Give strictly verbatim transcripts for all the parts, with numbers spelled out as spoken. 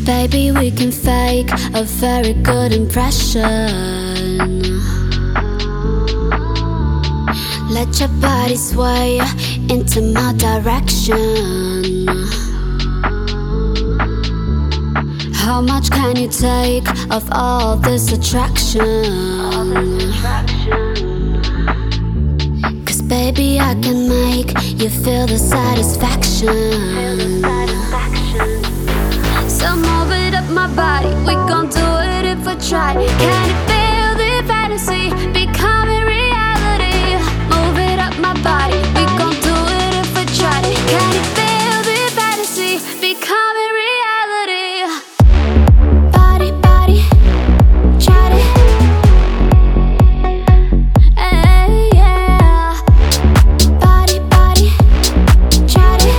Baby, we can fake a very good impression. Let your body sway into my direction. How much can you take of all this attraction? Cause baby, I can make you feel the satisfaction. So move it up my body, we gon' do it if I try. Can you feel the fantasy becoming reality? Move it up my body, we gon' do it if I try. Can you feel the fantasy becoming reality? Body, body, try it. Hey, yeah. Body, body, try it.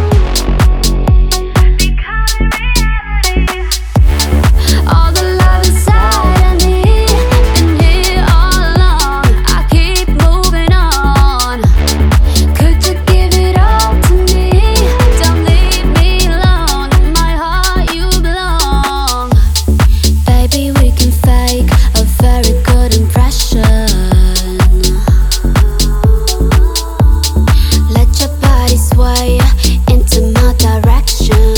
All the love inside of me, been here all along. I keep moving on. Could you give it all to me? Don't leave me alone. In my heart you belong. Baby, we can fake a very good impression. Let your body sway into my direction.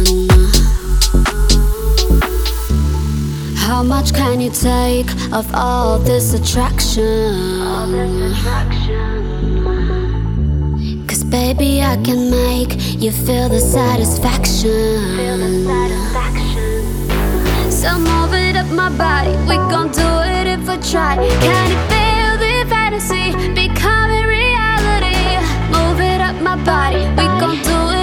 How much can you take of all this attraction? Cause baby, I can make you feel the satisfaction. So move it up my body, we gon' do it if I try. Can you feel the fantasy becoming reality? Move it up my body, we gon' do it